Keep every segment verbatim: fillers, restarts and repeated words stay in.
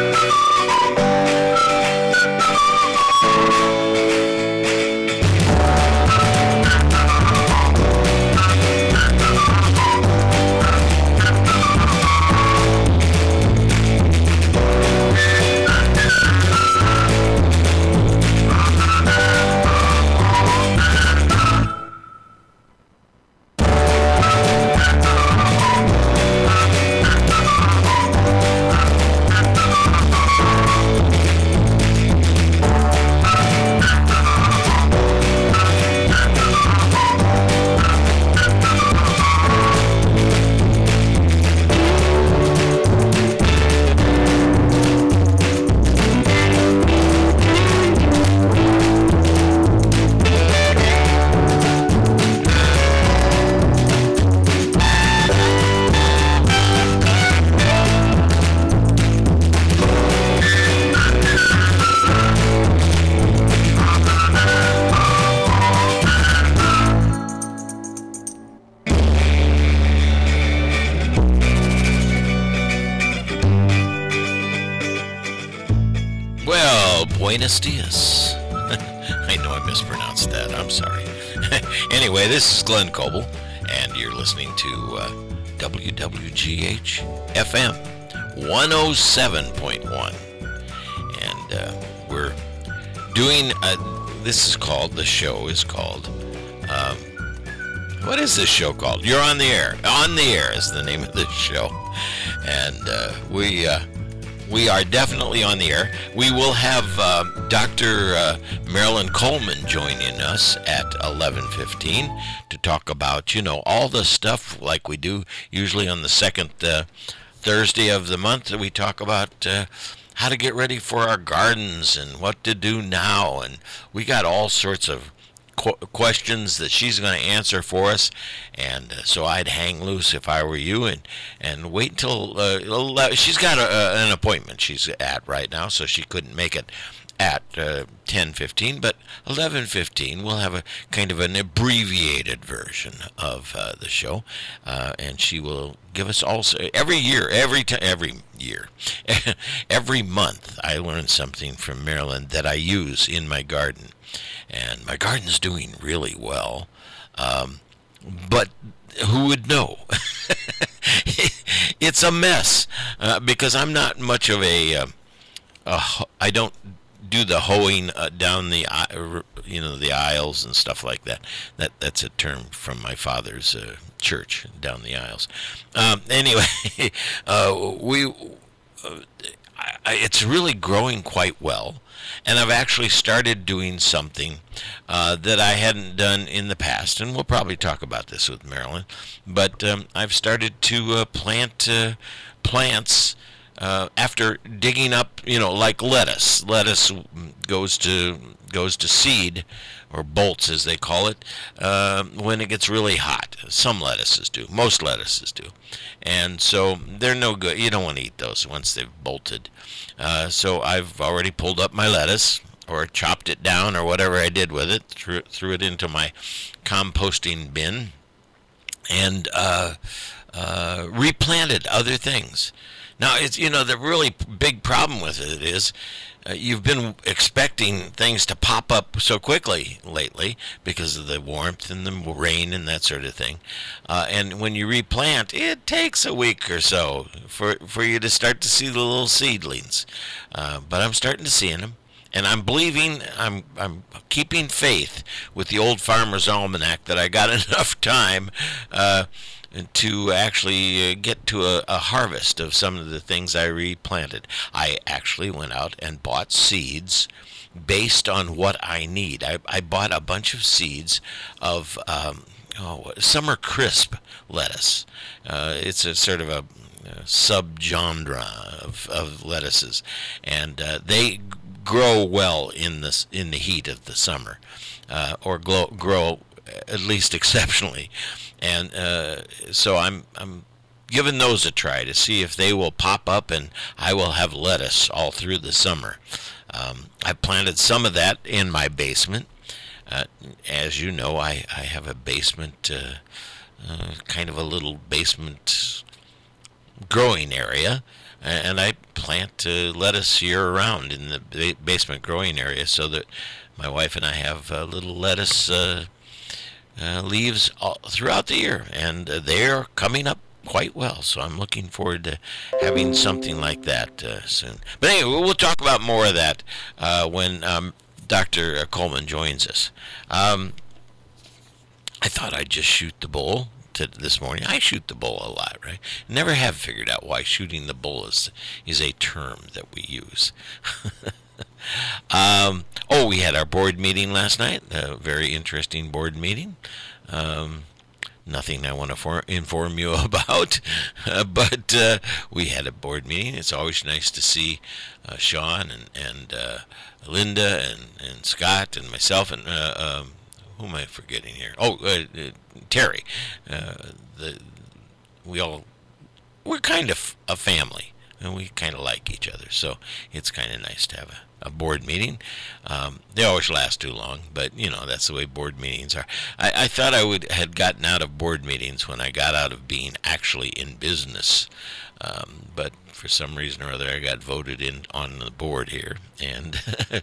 Buenos dias. I know I mispronounced that. I'm sorry. Anyway, this is Glenn Coble, and you're listening to uh, W W G H F M one oh seven point one. And uh, we're doing, a, this is called, the show is called, um, what is this show called? You're on the Air. On the Air is the name of this show. And uh, we... Uh, We are definitely on the air. We will have uh, Doctor Uh, Marilyn Coleman joining us at eleven fifteen to talk about, you know, all the stuff like we do usually on the second uh, Thursday of the month. We talk about uh, how to get ready for our gardens and what to do now. And we got all sorts of qu- questions that she's going to answer for us. And uh, so I'd hang loose if I were you and, and wait until uh, eleven. She's got a, a, an appointment she's at right now, so she couldn't make it at uh, ten fifteen, but eleven fifteen we'll have a kind of an abbreviated version of uh, the show, uh, and she will give us also every year, every time, every year, every month I learn something from Marilyn that I use in my garden, and my garden's doing really well, um, but who would know? It's a mess, uh, because I'm not much of a, uh, a I don't do the hoeing uh, down the you know the aisles and stuff like that. That that's a term from my father's uh, church, down the aisles. Um, anyway, uh, we uh, I, I, it's really growing quite well, and I've actually started doing something uh, that I hadn't done in the past, and we'll probably talk about this with Marilyn. But um, I've started to uh, plant uh, plants. Uh, after digging up, you know, like lettuce, lettuce goes to goes to seed, or bolts as they call it, uh, when it gets really hot. Some lettuces do, most lettuces do, and so they're no good. You don't want to eat those once they've bolted. Uh, so I've already pulled up my lettuce, or chopped it down, or whatever I did with it, threw, threw it into my composting bin, and uh, uh, replanted other things. Now, it's, you know, the really big problem with it is uh, you've been expecting things to pop up so quickly lately because of the warmth and the rain and that sort of thing. Uh, and when you replant, it takes a week or so for, for you to start to see the little seedlings. Uh, but I'm starting to see them. And I'm believing, I'm I'm keeping faith with the Old Farmer's Almanac that I got enough time uh, to actually uh, get to a, a harvest of some of the things I replanted. I actually went out and bought seeds based on what I need. I, I bought a bunch of seeds of um, oh, summer crisp lettuce. Uh, it's a sort of a, a subgenre of, of lettuces, and uh, they grow well in the in the heat of the summer, uh, or grow, grow at least exceptionally, and uh, so I'm I'm giving those a try to see if they will pop up, and I will have lettuce all through the summer. Um, I planted some of that in my basement. Uh, as you know, I I have a basement, uh, uh, kind of a little basement growing area. And I plant uh, lettuce year-round in the ba- basement growing area so that my wife and I have uh, little lettuce uh, uh, leaves all throughout the year, and uh, they're coming up quite well. So I'm looking forward to having something like that uh, soon. But anyway, we'll talk about more of that uh, when um, Doctor Coleman joins us. Um, I thought I'd just shoot the bull to this morning. I shoot the bull a lot, right? Never have figured out why shooting the bull is is a term that we use. um, oh, we had our board meeting last night. A very interesting board meeting. Um, nothing I want to for- inform you about, uh, but uh, we had a board meeting. It's always nice to see uh, Sean and and uh, Linda and, and Scott and myself and uh, um, who am I forgetting here? Oh, uh, uh, Terry. Uh, the we all we're kind of a family, and we kind of like each other. So it's kind of nice to have a, a board meeting. Um, they always last too long, but you know that's the way board meetings are. I, I thought I would had gotten out of board meetings when I got out of being actually in business, um, but for some reason or other, I got voted in on the board here, and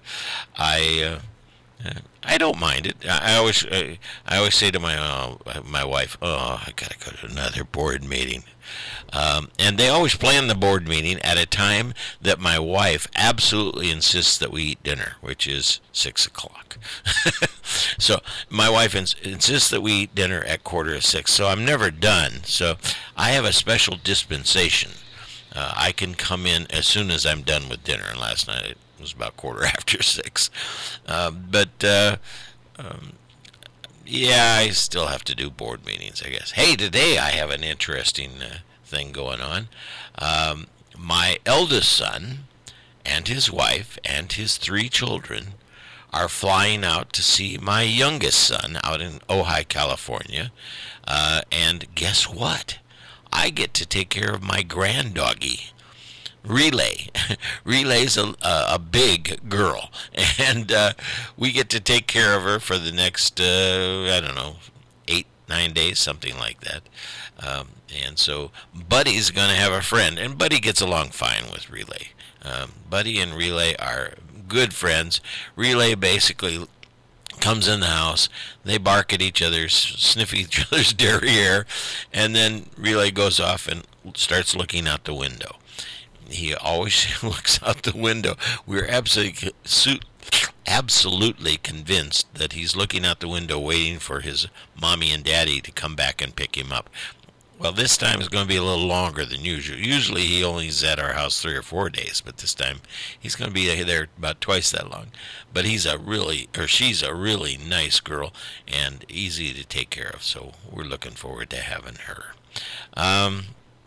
I. Uh, Uh, I don't mind it. I, I always, uh, I always say to my uh, my wife, "Oh, I gotta go to another board meeting," um, and they always plan the board meeting at a time that my wife absolutely insists that we eat dinner, which is six o'clock. So my wife ins- insists that we eat dinner at quarter to six. So I'm never done. So I have a special dispensation. Uh, I can come in as soon as I'm done with dinner. And last night it was about quarter after six. Uh, but, uh, um, yeah, I still have to do board meetings, I guess. Hey, today I have an interesting uh, thing going on. Um, my eldest son and his wife and his three children are flying out to see my youngest son out in Ojai, California. Uh, and guess what? I get to take care of my grand doggy, Relay. Relay's a, a, a big girl, and uh, we get to take care of her for the next, uh, I don't know, eight, nine days, something like that. Um, and so Buddy's going to have a friend, and Buddy gets along fine with Relay. Um, Buddy and Relay are good friends. Relay basically comes in the house, they bark at each other, sniff each other's derriere, and then Relay goes off and starts looking out the window. He always looks out the window. We're absolutely absolutely convinced that he's looking out the window waiting for his mommy and daddy to come back and pick him up. Well, this time is going to be a little longer than usual. Usually he only is at our house three or four days, but this time he's going to be there about twice that long. But he's a really, or she's a really nice girl and easy to take care of, so we're looking forward to having her. Um,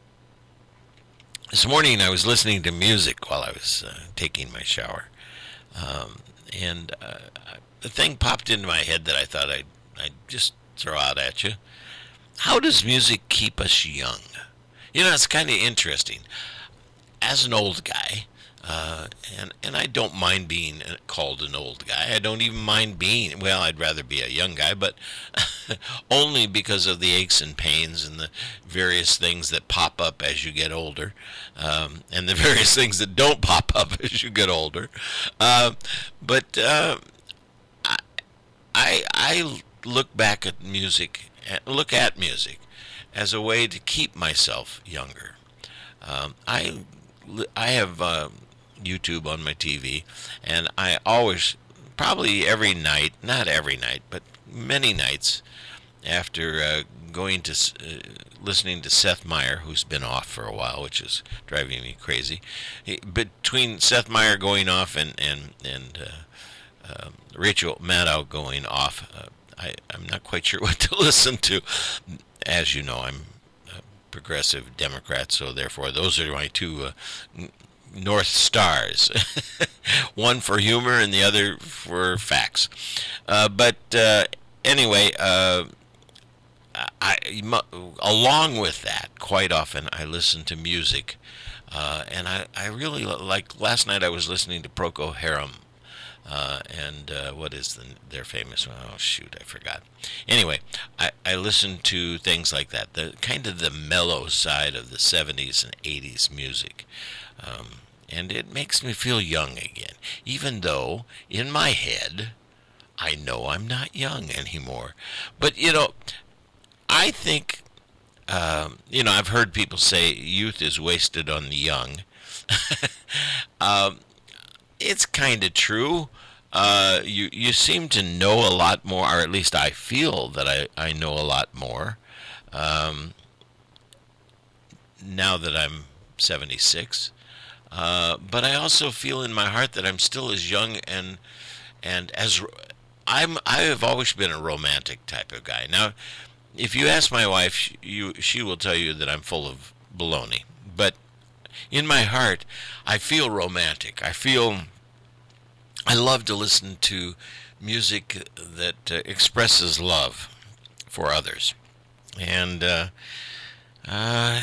this morning I was listening to music while I was uh, taking my shower, um, and uh, the thing popped into my head that I thought I'd, I'd just throw out at you. How does music keep us young? You know, it's kind of interesting. As an old guy, uh, and and I don't mind being called an old guy. I don't even mind being, well, I'd rather be a young guy, but only because of the aches and pains and the various things that pop up as you get older, um, and the various things that don't pop up as you get older. Uh, but uh, I, I, I look back at music look at music as a way to keep myself younger. Um, I, I have uh, YouTube on my T V, and I always, probably every night, not every night, but many nights, after uh, going to, uh, listening to Seth Meyer, who's been off for a while, which is driving me crazy. He, between Seth Meyer going off and, and, and uh, uh, Rachel Maddow going off, uh, I, I'm not quite sure what to listen to. As you know, I'm a progressive Democrat, so therefore those are my two uh, North Stars. One for humor and the other for facts. Uh, but uh, anyway, uh, I, along with that, quite often I listen to music. Uh, and I, I really, like last night I was listening to Procol Harum. Uh, and uh, what is the, their famous one? Oh, shoot, I forgot. Anyway, I, I listen to things like that, the kind of the mellow side of the seventies and eighties music. Um, and it makes me feel young again, even though in my head I know I'm not young anymore. But, you know, I think, um, you know, I've heard people say youth is wasted on the young. um, it's kind of true. Uh, you you seem to know a lot more, or at least I feel that I, I know a lot more. Um, now that I'm seventy-six. Uh, but I also feel in my heart that I'm still as young and and as I'm. I have always been a romantic type of guy. Now, if you ask my wife, she, you she will tell you that I'm full of baloney. But in my heart, I feel romantic. I feel I love to listen to music that uh, expresses love for others, and uh, uh,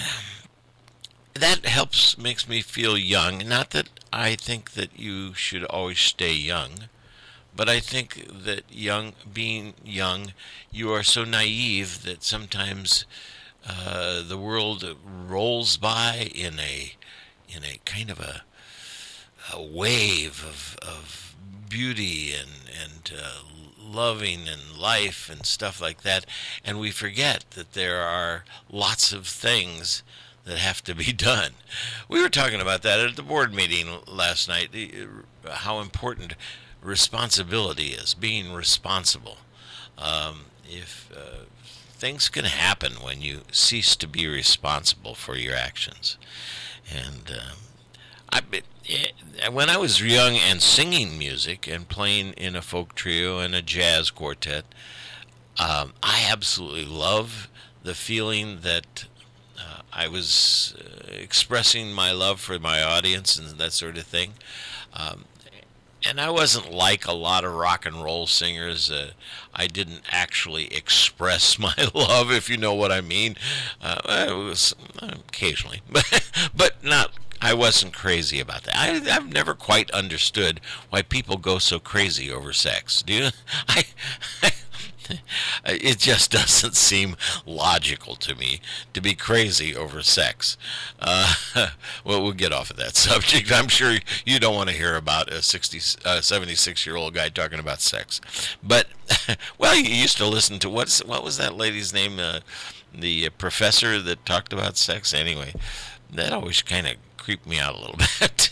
that helps makes me feel young. Not that I think that you should always stay young, but I think that young, being young, you are so naive that sometimes uh, the world rolls by in a in a kind of a, a wave of of beauty and and uh, loving and life and stuff like that, and we forget that there are lots of things that have to be done. We were talking about that at the board meeting last night, how important responsibility is, being responsible. Um, if uh, things can happen when you cease to be responsible for your actions. And um, I, it, when I was young and singing music and playing in a folk trio and a jazz quartet, um, I absolutely love the feeling that uh, I was uh, expressing my love for my audience and that sort of thing. Um, and I wasn't like a lot of rock and roll singers. Uh, I didn't actually express my love, if you know what I mean. Uh, it was uh, occasionally, but but not. I wasn't crazy about that. I, I've never quite understood why people go so crazy over sex. Do you? I, I it just doesn't seem logical to me to be crazy over sex. Uh, well, we'll get off of that subject. I'm sure you don't want to hear about a sixty, uh, seventy-six-year-old guy talking about sex. But, well, you used to listen to, what's, what was that lady's name? Uh, the professor that talked about sex? Anyway, that always kind of creeped me out a little bit.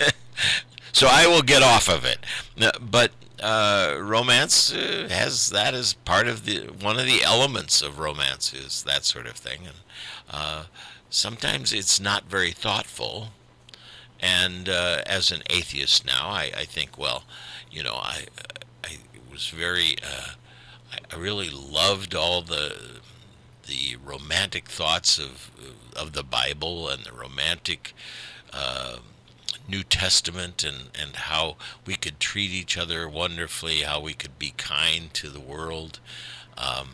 So I will get off of it. But uh, romance uh, has that as part of the one of the elements of romance is that sort of thing, and uh, sometimes it's not very thoughtful. And uh, as an atheist now, I, I think, well, you know, I I was very uh, I really loved all the the romantic thoughts of of the Bible and the romantic Uh, New Testament, and, and how we could treat each other wonderfully, how we could be kind to the world. Um,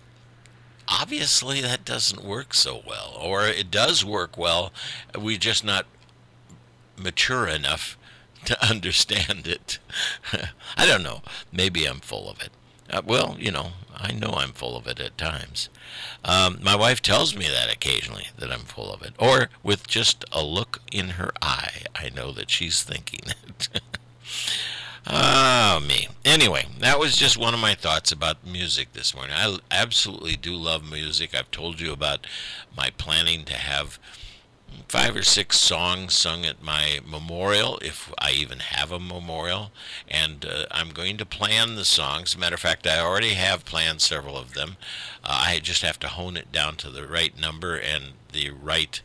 obviously, that doesn't work so well, or it does work well. We're just not mature enough to understand it. I don't know. Maybe I'm full of it. Uh, well, you know, I know I'm full of it at times. Um, my wife tells me that occasionally, that I'm full of it. Or with just a look in her eye, I know that she's thinking it. Ah, me. Anyway, that was just one of my thoughts about music this morning. I absolutely do love music. I've told you about my planning to have five or six songs sung at my memorial, if I even have a memorial, and uh, I'm going to plan the songs. As a matter of fact, I already have planned several of them. Uh, I just have to hone it down to the right number and the right,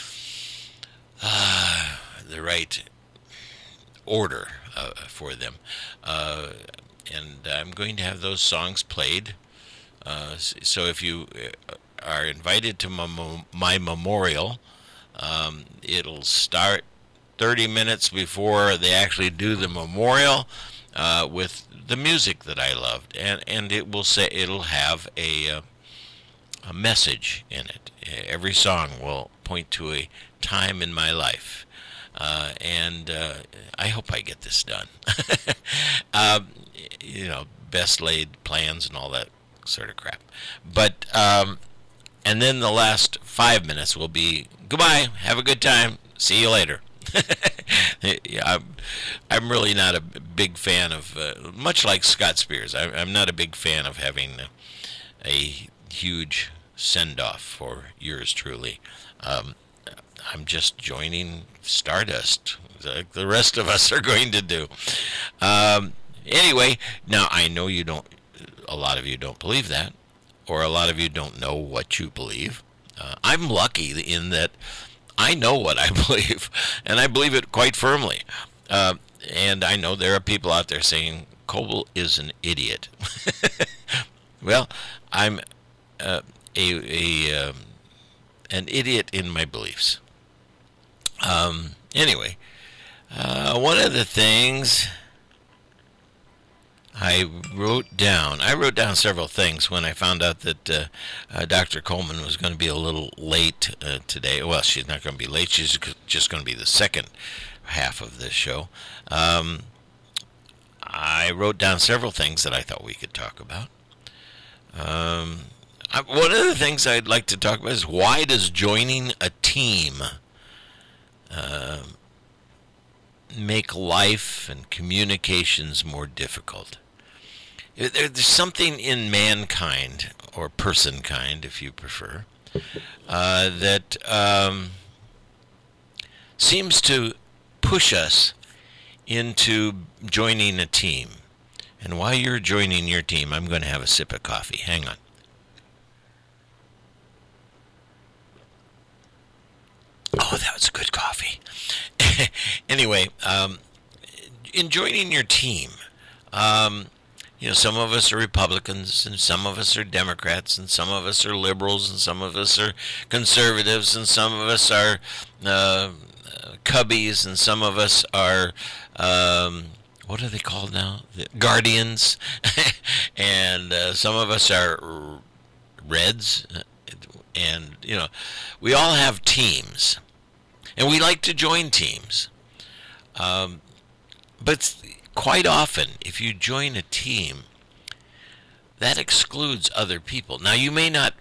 uh, the right order uh, for them. Uh, and I'm going to have those songs played. Uh, so if you are invited to my, my memorial, Um, it'll start thirty minutes before they actually do the memorial uh, with the music that I loved, and and it will say it'll have a uh, a message in it. Every song will point to a time in my life, uh, and uh, I hope I get this done. um, you know, best laid plans and all that sort of crap, but. Um, And then the last five minutes will be, goodbye, have a good time, see you later. Yeah, I'm, I'm really not a big fan of, uh, much like Scott Spears, I, I'm not a big fan of having a, a huge send off for yours truly. Um, I'm just joining Stardust, like the rest of us are going to do. Um, anyway, now I know you don't, a lot of you don't believe that, or a lot of you don't know what you believe. Uh, I'm lucky in that I know what I believe, and I believe it quite firmly. Uh, and I know there are people out there saying Coble is an idiot. Well, I'm uh, a, a um, an idiot in my beliefs. Um, anyway, uh, one of the things I wrote down, I wrote down several things when I found out that uh, uh, Doctor Coleman was going to be a little late uh, today. Well, she's not going to be late. She's just going to be the second half of this show. Um, I wrote down several things that I thought we could talk about. Um, I, one of the things I'd like to talk about is, why does joining a team uh, make life and communications more difficult? There's something in mankind, or person kind, if you prefer, uh, that um, seems to push us into joining a team. And while you're joining your team, I'm going to have a sip of coffee. Hang on. Oh, that was good coffee. Anyway, um, in joining your team, um, you know, some of us are Republicans, and some of us are Democrats, and some of us are liberals, and some of us are conservatives, and some of us are uh, cubbies, and some of us are, um, what are they called now? The Guardians, and uh, some of us are Reds, and, you know, we all have teams, and we like to join teams. Um, but quite often, if you join a team, that excludes other people. Now, you may not,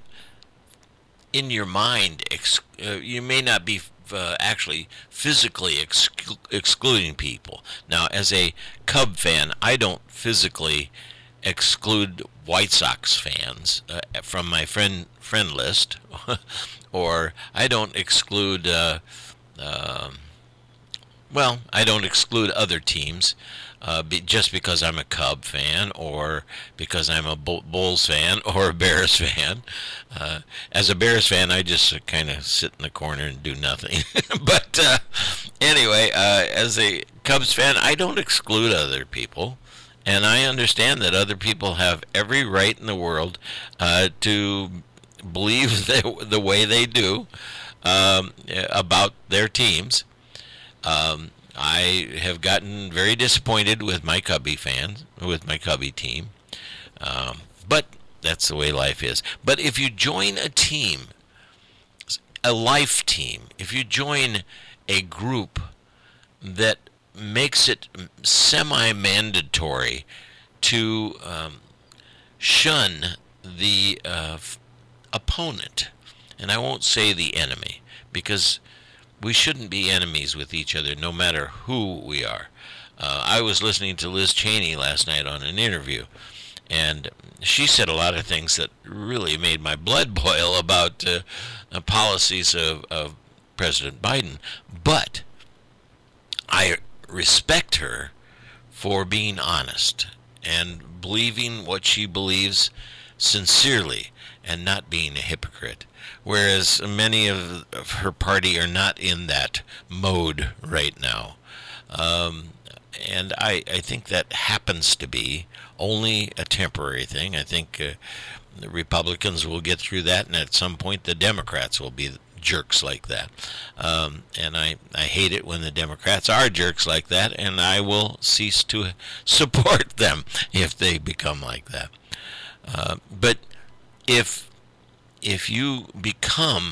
in your mind, ex- uh, you may not be uh, actually physically exclu- excluding people. Now, as a Cub fan, I don't physically exclude White Sox fans uh, from my friend friend list, or I don't exclude. Uh, uh, well, I don't exclude other teams. Uh, be, just because I'm a Cub fan, or because I'm a Bulls fan, or a Bears fan. Uh, as a Bears fan, I just uh, kind of sit in the corner and do nothing. But uh, anyway, uh, as a Cubs fan, I don't exclude other people. And I understand that other people have every right in the world uh, to believe the, the way they do um, about their teams. Um, I have gotten very disappointed with my Cubby fans, with my Cubby team. Um, but that's the way life is. But if you join a team, a life team, if you join a group that makes it semi-mandatory to um, shun the uh, f- opponent, and I won't say the enemy, because we shouldn't be enemies with each other, no matter who we are. Uh, I was listening to Liz Cheney last night on an interview, and she said a lot of things that really made my blood boil about uh, the policies of, of President Biden. But I respect her for being honest and believing what she believes sincerely, and not being a hypocrite. Whereas many of, of her party are not in that mode right now. Um, and I, I think that happens to be only a temporary thing. I think uh, the Republicans will get through that, and at some point the Democrats will be jerks like that. Um, and I, I hate it when the Democrats are jerks like that, and I will cease to support them if they become like that. Uh, but if if you become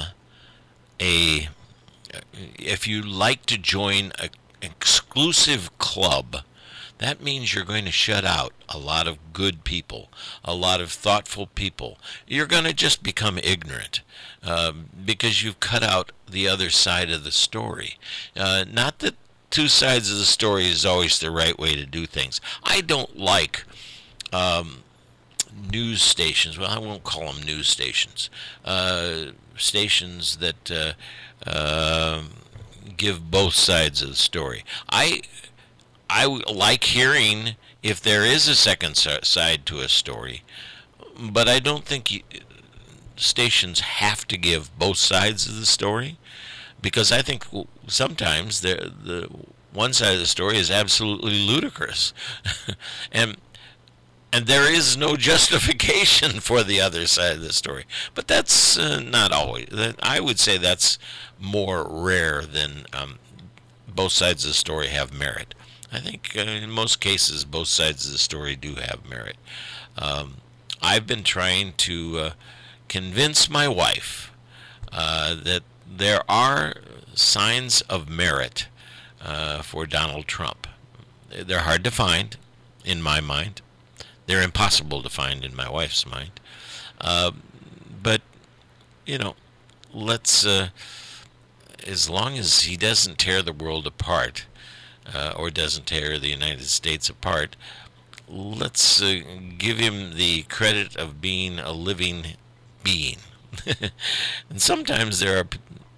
a, if you like to join an exclusive club that means you're going to shut out a lot of good people, a lot of thoughtful people. You're going to just become ignorant um, because you've cut out the other side of the story. Uh, not that two sides of the story is always the right way to do things. I don't like um, news stations. Well, I won't call them news stations. Uh, stations that uh, uh, give both sides of the story. I I like hearing if there is a second side to a story, but I don't think you, stations have to give both sides of the story, because I think sometimes the the one side of the story is absolutely ludicrous, and and there is no justification for the other side of the story. But that's uh, not always. I would say that's more rare than um, both sides of the story have merit. I think uh, in most cases, both sides of the story do have merit. Um, I've been trying to uh, convince my wife uh, that there are signs of merit uh, for Donald Trump. They're hard to find, in my mind. They're impossible to find in my wife's mind. Uh, but, you know, let's, uh, as long as he doesn't tear the world apart, uh, or doesn't tear the United States apart, let's uh, give him the credit of being a living being. And sometimes there are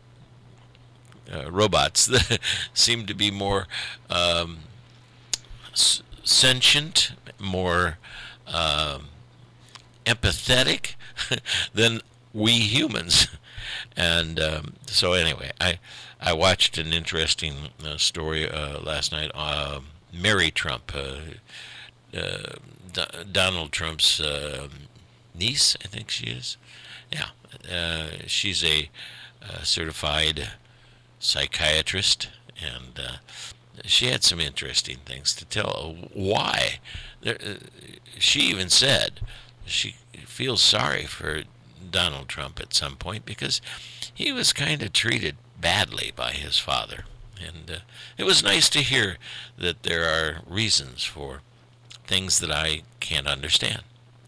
uh, robots that seem to be more um, s- sentient, more um, empathetic than we humans. And um, so anyway, I I watched an interesting uh, story uh, last night. Uh, Mary Trump, uh, uh, D- Donald Trump's uh, niece, I think she is. Yeah, uh, she's a uh, certified psychiatrist, and uh, she had some interesting things to tell. Why? There, uh, she even said she feels sorry for Donald Trump at some point because he was kind of treated badly by his father. And uh, it was nice to hear that there are reasons for things that I can't understand.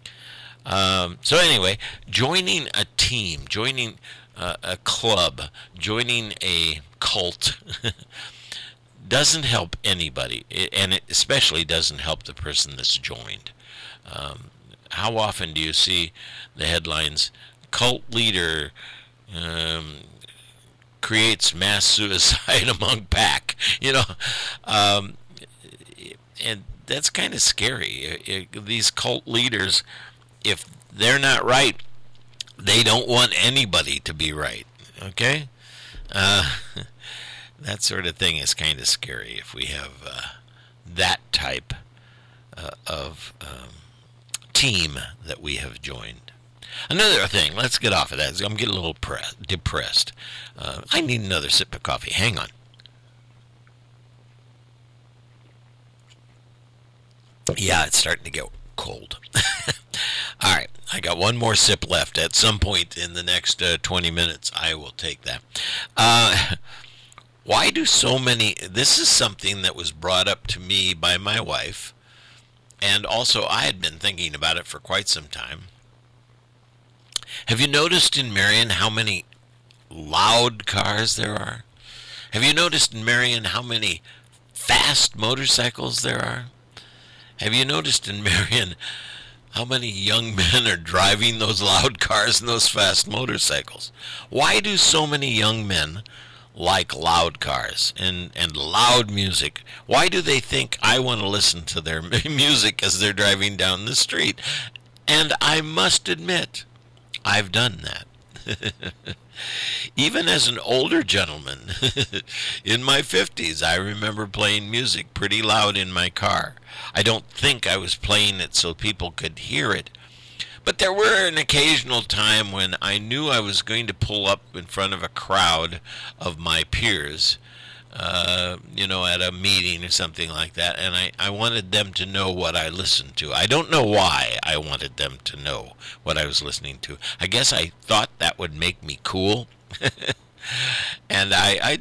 Um, so anyway, joining a team, joining uh, a club, joining a cult doesn't help anybody, it, and it especially doesn't help the person that's joined. Um, how often do you see the headlines, cult leader um, creates mass suicide among pack? You know, um, and that's kind of scary. It, it, these cult leaders, if they're not right, they don't want anybody to be right. Okay? Uh, that sort of thing is kind of scary if we have uh, that type uh, of um, team that we have joined. Another thing, let's get off of that. I'm getting a little pre- depressed. Uh, I need another sip of coffee. Hang on. Yeah, it's starting to get cold. All right, I got one more sip left. At some point in the next uh, twenty minutes, I will take that. Uh, why do so many... This is something that was brought up to me by my wife, and also I had been thinking about it for quite some time. Have you noticed in Marion how many loud cars there are? Have you noticed in Marion how many fast motorcycles there are? Have you noticed in Marion how many young men are driving those loud cars and those fast motorcycles? Why do so many young men like loud cars and, and loud music? Why do they think I want to listen to their music as they're driving down the street? And I must admit, I've done that. Even as an older gentleman, in my fifties, I remember playing music pretty loud in my car. I don't think I was playing it so people could hear it, but there were an occasional time when I knew I was going to pull up in front of a crowd of my peers, uh, you know, at a meeting or something like that, and I, I wanted them to know what I listened to. I don't know why I wanted them to know what I was listening to. I guess I thought that would make me cool. And I, I did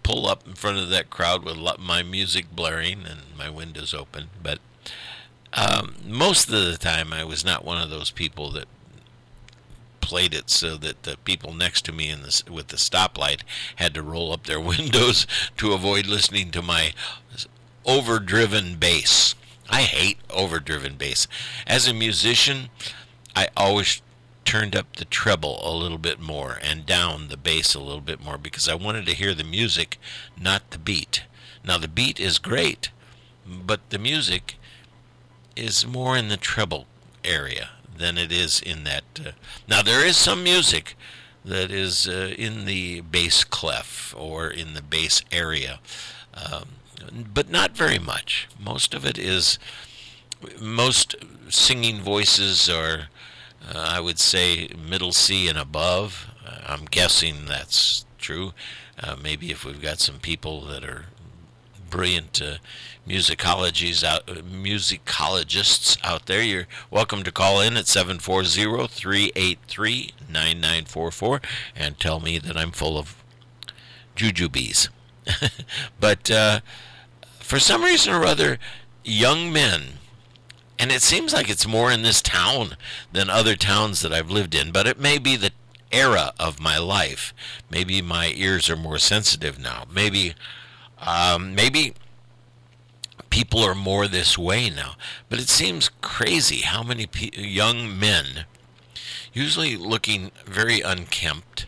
pull up in front of that crowd with my music blaring and my windows open. But um, most of the time, I was not one of those people that played it so that the people next to me in the, with the stoplight had to roll up their windows to avoid listening to my overdriven bass. I hate overdriven bass. As a musician, I always turned up the treble a little bit more and down the bass a little bit more because I wanted to hear the music, not the beat. Now the beat is great, but the music is more in the treble area than it is in that. Uh, now there is some music that is uh, in the bass clef or in the bass area, um, but not very much. Most of it is, most singing voices are, uh, I would say, middle C and above. Uh, I'm guessing that's true. Uh, maybe if we've got some people that are brilliant uh, musicologies out, uh, musicologists out there, you're welcome to call in at seven four zero, three eight three, nine nine four four and tell me that I'm full of jujubes. But uh, for some reason or other, young men, and it seems like it's more in this town than other towns that I've lived in, but it may be the era of my life. Maybe my ears are more sensitive now. Maybe Um, maybe people are more this way now, but it seems crazy how many pe- young men, usually looking very unkempt.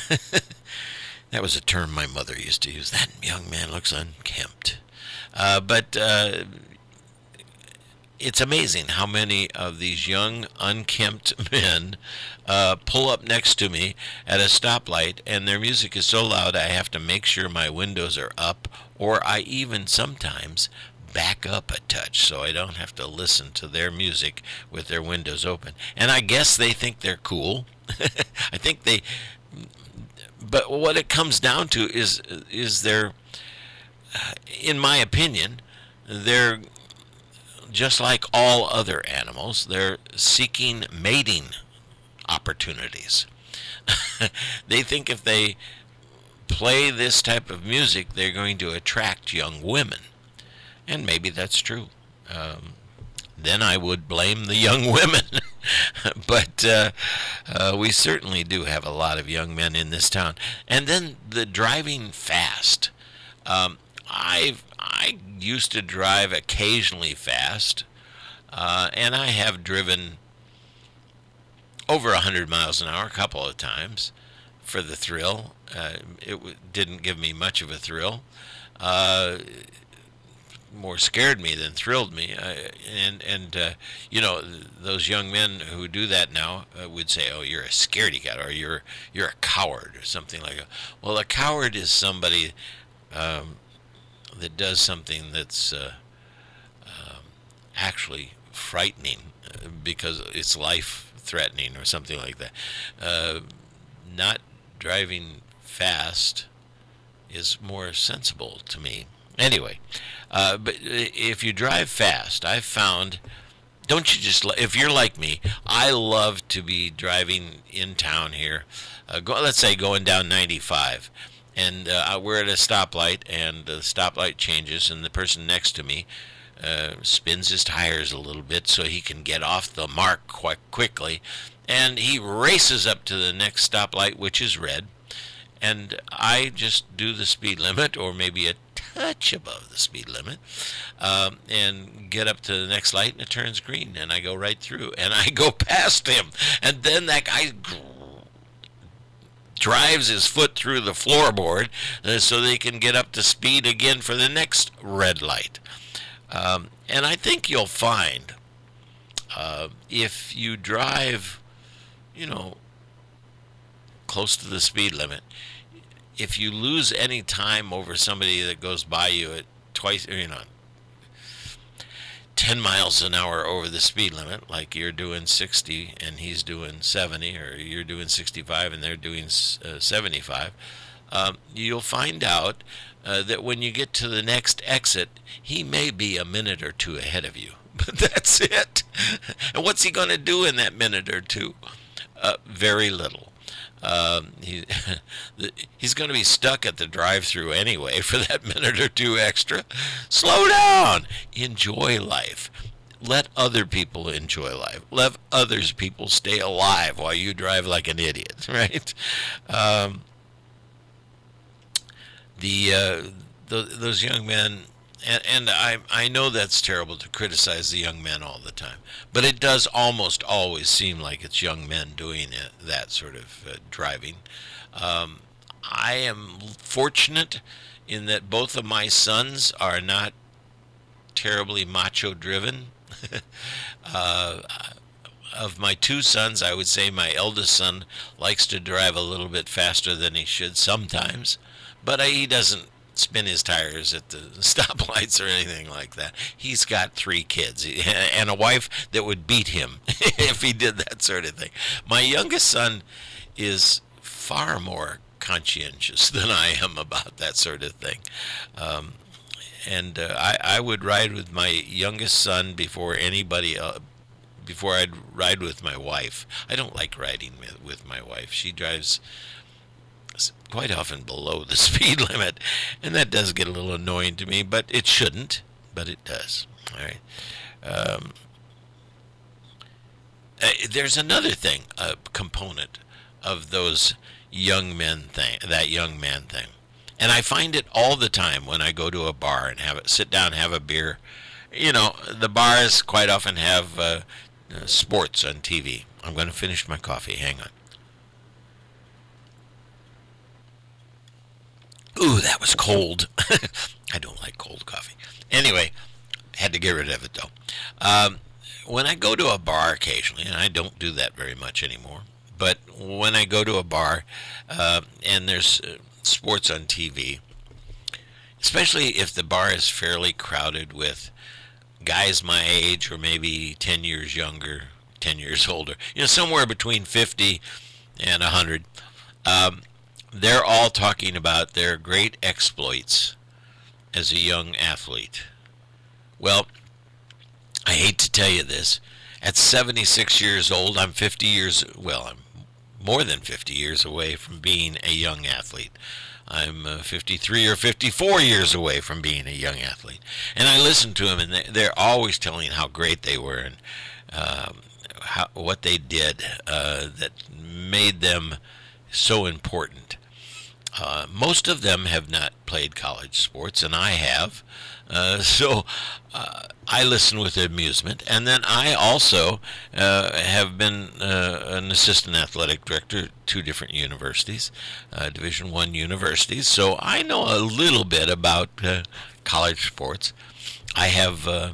That was a term my mother used to use. That young man looks unkempt. Uh, but uh, it's amazing how many of these young, unkempt men uh, pull up next to me at a stoplight, and their music is so loud I have to make sure my windows are up, or I even sometimes back up a touch so I don't have to listen to their music with their windows open. And I guess they think they're cool. I think they... But what it comes down to is, is they're, in my opinion, they're just like all other animals, they're seeking mating opportunities. They think if they play this type of music, they're going to attract young women. And maybe that's true. Um, then I would blame the young women. But uh, uh, we certainly do have a lot of young men in this town. And then the driving fast. Um, I've I used to drive occasionally fast, uh, and I have driven over one hundred miles an hour a couple of times for the thrill. Uh, it w- didn't give me much of a thrill. Uh, more scared me than thrilled me. Uh, and, and uh, you know, those young men who do that now uh, would say, oh, you're a scaredy cat, or you're, you're a coward, or something like that. Well, a coward is somebody... Um, that does something that's uh, um, actually frightening uh, because it's life-threatening or something like that. Uh, not driving fast is more sensible to me. Anyway, uh, but if you drive fast, I've found, don't you just, if you're like me, I love to be driving in town here, uh, go, let's say going down ninety-five. And uh, we're at a stoplight, and the stoplight changes, and the person next to me uh, spins his tires a little bit so he can get off the mark quite quickly. And he races up to the next stoplight, which is red. And I just do the speed limit, or maybe a touch above the speed limit, um, and get up to the next light, and it turns green, and I go right through, and I go past him. And then that guy drives his foot through the floorboard uh, so they can get up to speed again for the next red light. Um, and I think you'll find uh, if you drive, you know, close to the speed limit, if you lose any time over somebody that goes by you at twice, you know, ten miles an hour over the speed limit, like you're doing sixty and he's doing seventy, or you're doing sixty-five and they're doing uh, seventy-five, um, you'll find out uh, that when you get to the next exit, he may be a minute or two ahead of you. But that's it. And what's he going to do in that minute or two? Uh, very little. Um, he, he's going to be stuck at the drive-through anyway for that minute or two extra. Slow down. Enjoy life. Let other people enjoy life. Let others people stay alive while you drive like an idiot, right? Um, the, uh, the those young men, and, and I I know that's terrible to criticize the young men all the time, but it does almost always seem like it's young men doing it, that sort of uh, driving. Um, I am fortunate in that both of my sons are not terribly macho driven. uh, of my two sons, I would say my eldest son likes to drive a little bit faster than he should sometimes, but he doesn't spin his tires at the stoplights or anything like that. He's got three kids and a wife that would beat him if he did that sort of thing. My youngest son is far more conscientious than I am about that sort of thing. Um, and uh, I, I would ride with my youngest son before anybody else, before I'd ride with my wife. I don't like riding with, with my wife. She drives quite often below the speed limit, and that does get a little annoying to me, but it shouldn't, but it does. All right. Um, uh, there's another thing, a component of those young men thing, that young man thing. And I find it all the time when I go to a bar and have it, sit down, have a beer. You know, the bars quite often have uh, uh, sports on T V. I'm going to finish my coffee. Hang on. Ooh, that was cold. I don't like cold coffee. Anyway, had to get rid of it though. Um, when I go to a bar occasionally, and I don't do that very much anymore, but when I go to a bar uh, and there's uh, sports on T V, especially if the bar is fairly crowded with guys my age or maybe ten years younger, ten years older, you know, somewhere between fifty and one hundred, um, they're all talking about their great exploits as a young athlete. Well, I hate to tell you this. At seventy-six years old, I'm fifty years, well, I'm more than fifty years away from being a young athlete. I'm uh, fifty-three or fifty-four years away from being a young athlete. And I listen to them, and they, they're always telling how great they were and um, how, what they did uh, that made them so important. Uh, most of them have not played college sports, and I have. Uh, so uh, I listen with amusement. And then I also uh, have been uh, an assistant athletic director at two different universities, uh, Division One universities. So I know a little bit about uh, college sports. I have uh,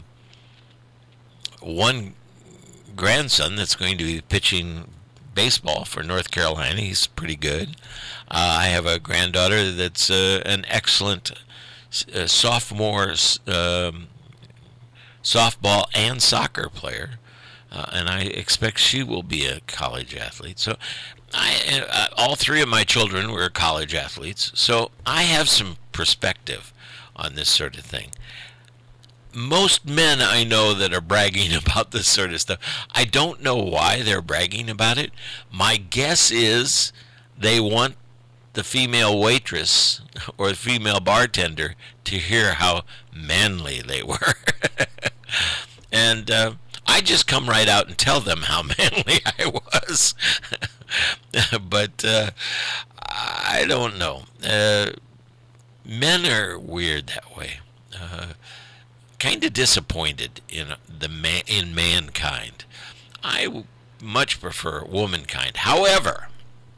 one grandson that's going to be pitching baseball for North Carolina. He's pretty good. Uh, I have a granddaughter that's uh, an excellent uh, sophomore um, softball and soccer player, uh, and I expect she will be a college athlete. So, I uh, all three of my children were college athletes, so I have some perspective on this sort of thing. Most men I know that are bragging about this sort of stuff, I don't know why they're bragging about it. My guess is they want the female waitress or the female bartender to hear how manly they were. And uh, I just come right out and tell them how manly I was. But uh, I don't know. Uh, men are weird that way. Uh, kind of disappointed in the man, in mankind. I much prefer womankind. However,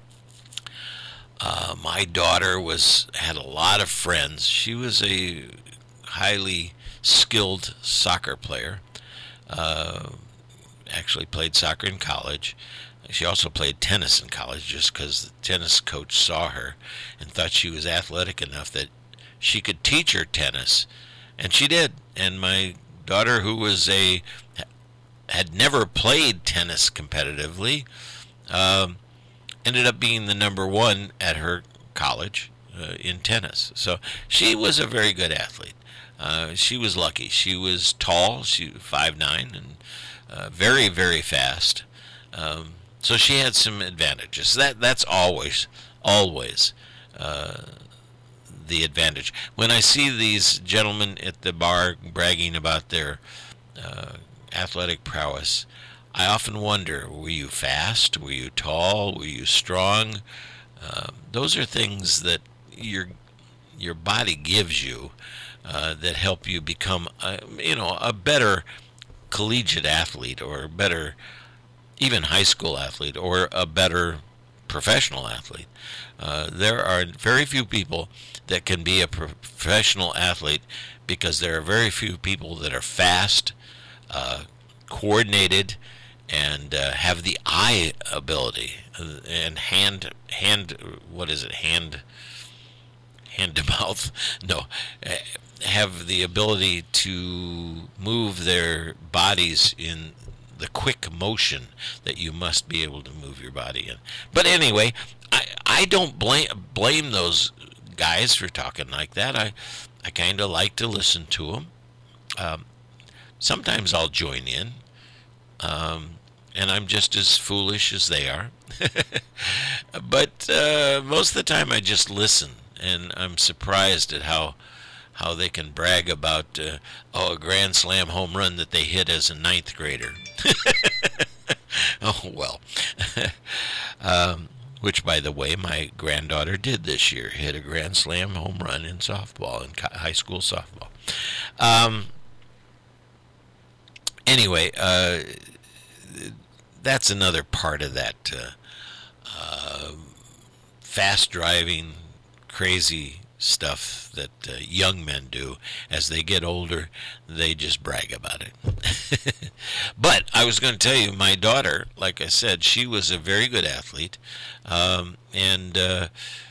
uh, my daughter was had a lot of friends. She was a highly skilled soccer player. Uh, actually played soccer in college. She also played tennis in college just because the tennis coach saw her and thought she was athletic enough that she could teach her tennis. And she did. And my daughter, who was a had never played tennis competitively, um, ended up being the number one at her college uh, in tennis. So she was a very good athlete. Uh, she was lucky. She was tall. She was five nine and uh, very, very fast. Um, So she had some advantages. That that's always always uh, the advantage. When I see these gentlemen at the bar bragging about their uh, athletic prowess, I often wonder: were you fast? Were you tall? Were you strong? Uh, those are things that your your body gives you uh, that help you become, a, you know, a better collegiate athlete, or a better even high school athlete, or a better professional athlete. Uh, there are very few people that can be a professional athlete because there are very few people that are fast, uh, coordinated, and uh, have the eye ability uh, and hand hand what is it hand hand to mouth no uh, have the ability to move their bodies in the quick motion that you must be able to move your body in. But anyway, I I don't blame blame those guys for talking like that. I I kind of like to listen to them. Um, sometimes I'll join in, um, and I'm just as foolish as they are. But uh, most of the time, I just listen, and I'm surprised at how how they can brag about uh, oh, a grand slam home run that they hit as a ninth grader. Oh well. um, which, by the way, my granddaughter did this year, hit a grand slam home run in softball, in high school softball. Um, anyway, uh, that's another part of that uh, uh, fast driving, crazy stuff that uh, young men do. As they get older, they just brag about it. But I was going to tell you, my daughter, like I said, she was a very good athlete, um, and uh,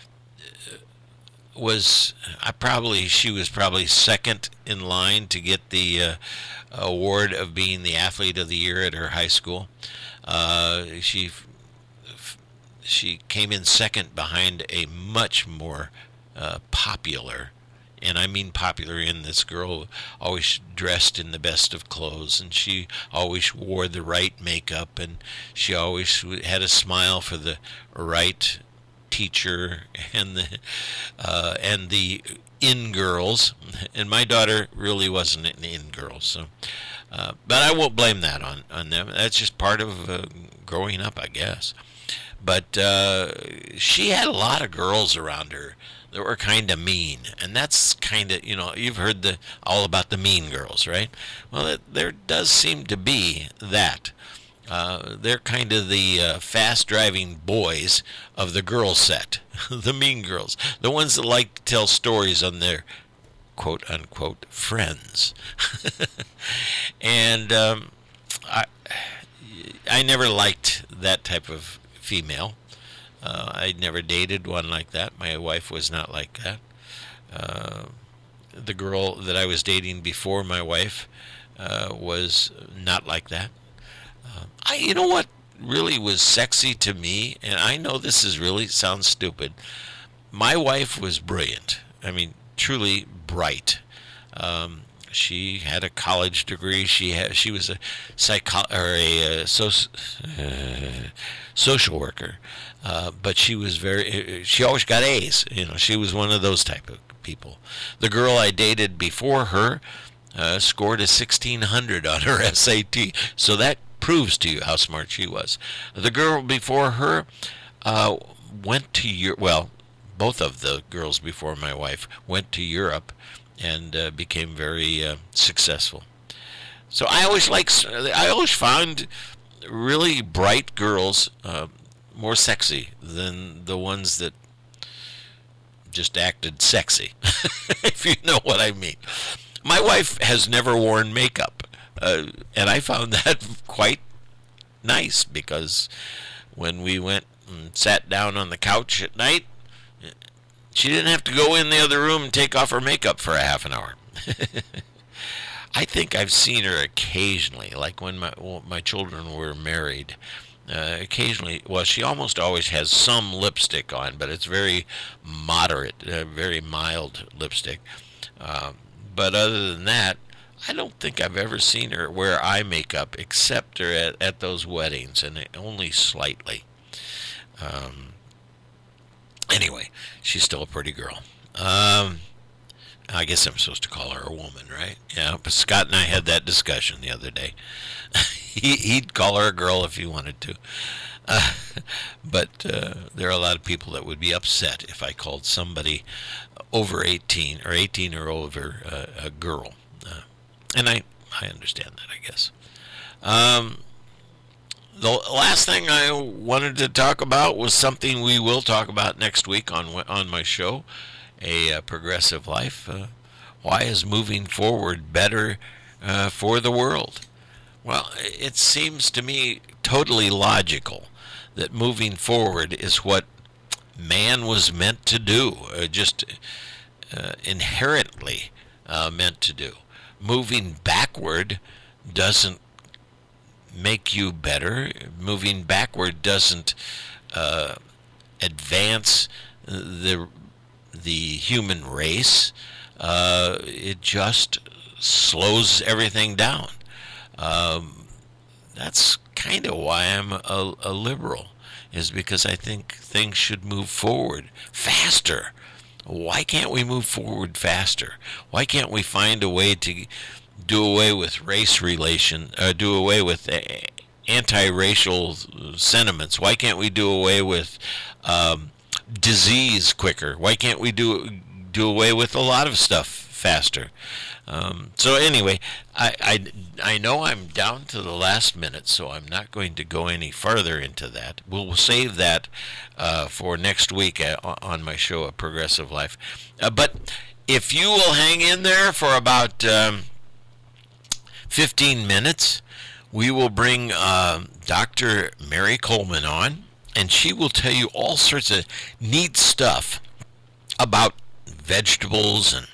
was I probably she was probably second in line to get the uh, award of being the athlete of the year at her high school. Uh, she she came in second behind a much more Uh, popular, and I mean popular in this girl always dressed in the best of clothes, and she always wore the right makeup, and she always had a smile for the right teacher and the uh, and the in girls. And my daughter really wasn't an in girl, so uh, but I won't blame that on on them. That's just part of uh, growing up, I guess. But uh, she had a lot of girls around her that were kind of mean, and that's kind of, you know, you've heard the all about the mean girls, right? Well, it, there does seem to be that. Uh, they're kind of the uh, fast-driving boys of the girl set, the mean girls, the ones that like to tell stories on their quote-unquote friends. And um, I, I never liked that type of female. Uh, I never dated one like that. My wife was not like that. Uh, the girl that I was dating before my wife uh, was not like that. Uh, I, you know what really was sexy to me, and I know this is really sounds stupid. My wife was brilliant. I mean, truly bright. Um, She had a college degree. She had, she was a psycho or a, a so, uh, social worker, uh, but she was very. She always got A's. You know, she was one of those type of people. The girl I dated before her uh, scored a sixteen hundred on her S A T. So that proves to you how smart she was. The girl before her uh, went to Europe. Well, both of the girls before my wife went to Europe and uh, became very uh, successful. So I always like, I always found really bright girls uh, more sexy than the ones that just acted sexy, if you know what I mean. My wife has never worn makeup, uh, and I found that quite nice, because when we went and sat down on the couch at night, she didn't have to go in the other room and take off her makeup for a half an hour. I think I've seen her occasionally, like when my well, my children were married. Uh, occasionally, well, she almost always has some lipstick on, but it's very moderate, uh, very mild lipstick. Um, but other than that, I don't think I've ever seen her wear eye makeup except her at, at those weddings, and only slightly. Um, anyway, she's still a pretty girl. Um, I guess I'm supposed to call her a woman, right? Yeah, but Scott and I had that discussion the other day. he, he'd call her a girl if he wanted to. Uh, but uh, there are a lot of people that would be upset if I called somebody over eighteen or eighteen or over uh, a girl. Uh, and I, I understand that, I guess. Um, the last thing I wanted to talk about was something we will talk about next week on on my show, A uh, Progressive Life. Uh, why is moving forward better uh, for the world? Well, it seems to me totally logical that moving forward is what man was meant to do, uh, just uh, inherently uh, meant to do. Moving backward doesn't make you better. Moving backward doesn't uh, advance the the human race. Uh, it just slows everything down. Um, that's kind of why I'm a, a liberal, is because I think things should move forward faster. Why can't we move forward faster? Why can't we find a way to do away with race relation, uh, do away with anti-racial sentiments? Why can't we do away with um, disease quicker? Why can't we do do away with a lot of stuff faster? Um, so anyway, I, I, I know I'm down to the last minute, so I'm not going to go any further into that. We'll save that uh, for next week on my show, A Progressive Life. Uh, but if you will hang in there for about um, fifteen minutes, we will bring uh, Doctor Mary Coleman on, and she will tell you all sorts of neat stuff about vegetables and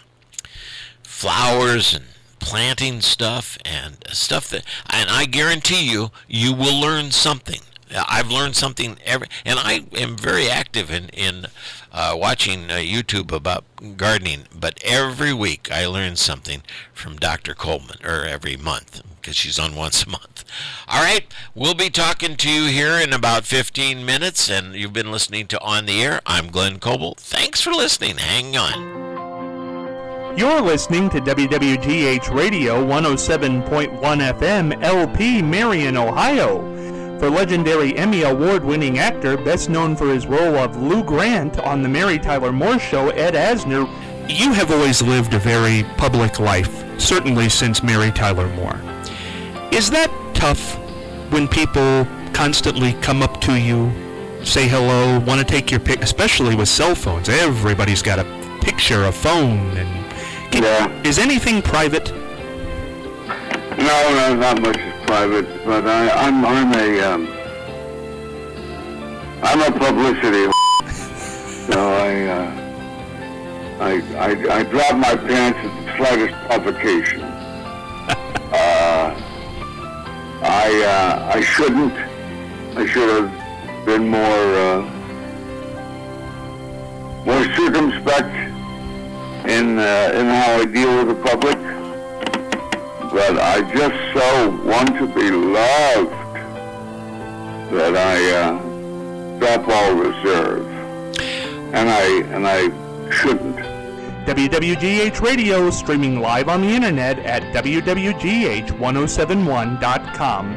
flowers and planting stuff and stuff that, and I guarantee you, you will learn something. I've learned something every, and I am very active in in uh, watching uh, YouTube about gardening. But every week I learn something from Doctor Coleman, or every month, because she's on once a month. All right, we'll be talking to you here in about fifteen minutes, and you've been listening to On the Air. I'm Glenn Coble. Thanks for listening. Hang on. You're listening to W W G H Radio one oh seven point one F M, L P, Marion, Ohio. For legendary Emmy Award-winning actor, best known for his role of Lou Grant on The Mary Tyler Moore Show, Ed Asner. You have always lived a very public life, certainly since Mary Tyler Moore. Is that tough when people constantly come up to you, say hello, want to take your pic, especially with cell phones? Everybody's got a picture, a phone, and Can, yeah. Is anything private? No, no, not much is private, but I, I'm, I'm a, um, I'm a publicity. So I, uh, I, I, I drop my pants at the slightest provocation. uh, I, uh, I shouldn't. I should have been more, uh, more circumspect in uh, in how I deal with the public, but I just so want to be loved that I uh, drop all reserve, and I and I shouldn't. W W G H Radio, streaming live on the internet at W W G H ten seventy-one dot com.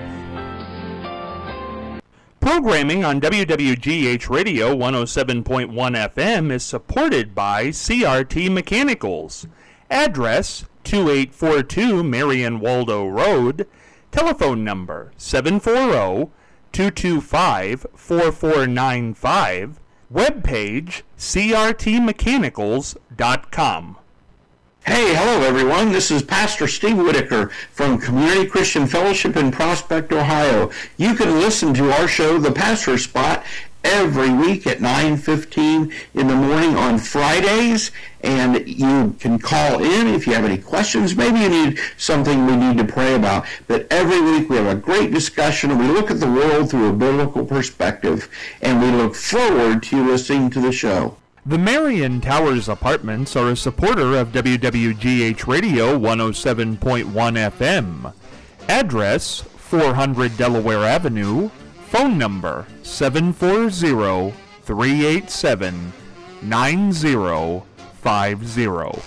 Programming on W W G H Radio one oh seven point one F M is supported by C R T Mechanicals. Address two eight four two Marion Waldo Road. Telephone number seven four zero, two two five, four four nine five. Webpage C R T mechanicals dot com. Hey, hello everyone. This is Pastor Steve Whitaker from Community Christian Fellowship in Prospect, Ohio. You can listen to our show, The Pastor Spot, every week at nine fifteen in the morning on Fridays, and you can call in if you have any questions. Maybe you need something we need to pray about. But every week we have a great discussion, and we look at the world through a biblical perspective, and we look forward to you listening to the show. The Marion Towers Apartments are a supporter of W W G H Radio one oh seven point one F M. Address, four hundred Delaware Avenue. Phone number, seven four zero, three eight seven, nine zero five zero.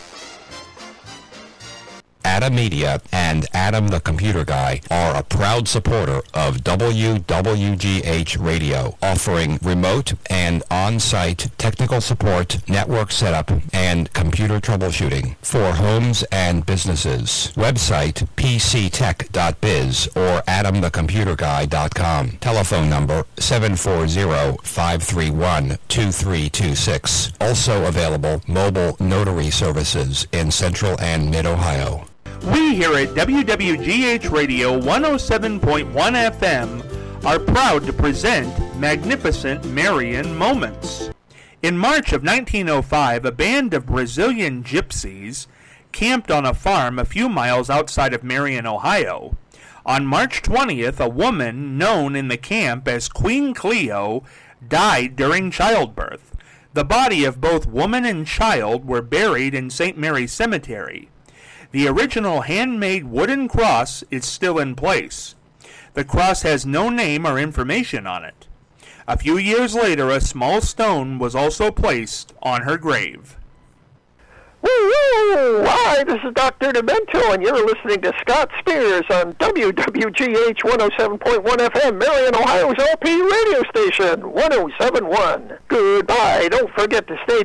Adam Media and Adam the Computer Guy are a proud supporter of W W G H Radio, offering remote and on-site technical support, network setup, and computer troubleshooting for homes and businesses. Website p c tech dot biz or adam the computer guy dot com. Telephone number seven four zero, five three one, two three two six. Also available mobile notary services in Central and Mid-Ohio. We here at W W G H Radio one oh seven point one F M are proud to present Magnificent Marian Moments. In March of nineteen oh five, a band of Brazilian gypsies camped on a farm a few miles outside of Marion, Ohio. On March twentieth, a woman known in the camp as Queen Cleo died during childbirth. The body of both woman and child were buried in Saint Mary's Cemetery. The original handmade wooden cross is still in place. The cross has no name or information on it. A few years later, a small stone was also placed on her grave. Woo woo! Hi, this is Doctor Demento, and you're listening to Scott Spears on W W G H one oh seven point one F M, Marion, Ohio's L P radio station, one oh seven point one. Goodbye. Don't forget to stay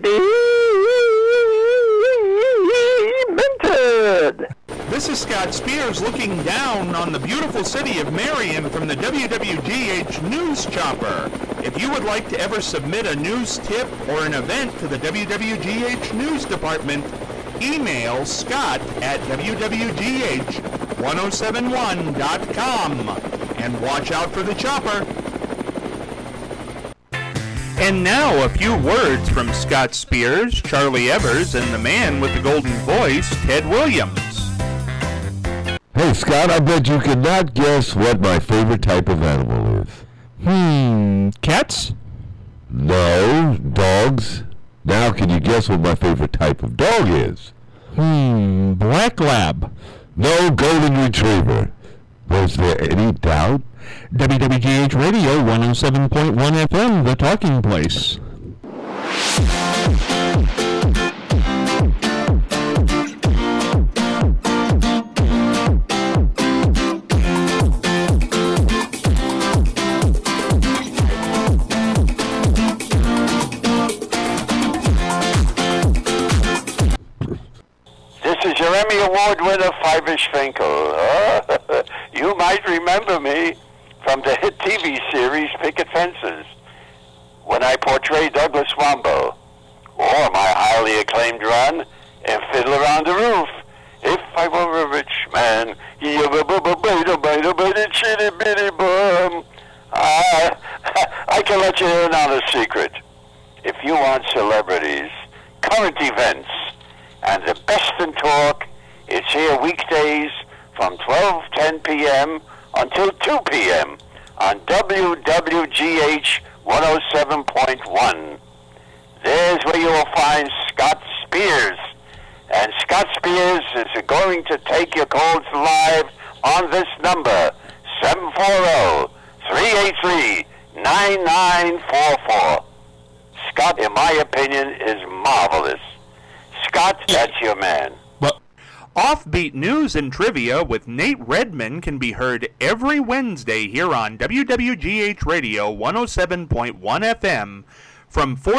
demented. This is Scott Spears looking down on the beautiful city of Marion from the W W G H News Chopper. If you would like to ever submit a news tip or an event to the W W G H News Department, email Scott at W W G H ten seventy-one dot com and watch out for the chopper. And now a few words from Scott Spears, Charlie Evers, and the man with the golden voice, Ted Williams. Hey Scott, I bet you could not guess what my favorite type of animal is. Hmm, cats? No, dogs. Now can you guess what my favorite type of dog is? Hmm, black lab. No, golden retriever. Was there any doubt? W W G H Radio one oh seven point one F M, the talking place. This is your Emmy Award winner, Fivish Finkel. Uh, you might remember me from the hit T V series Picket Fences, when I portrayed Douglas Wambo, or my highly acclaimed run in Fiddler on the Roof. If I were a rich man, I, I can let you in on a secret. If you want celebrities, current events, and the best in talk, it's here weekdays from twelve ten p.m. until two p.m. on W W G H one oh seven point one. There's where you will find Scott Spears. And Scott Spears is going to take your calls live on this number, seven four zero, three eight three, nine nine four four. Scott, in my opinion, is marvelous. Scott, that's your man. Offbeat news and trivia with Nate Redman can be heard every Wednesday here on W W G H Radio one oh seven point one F M from four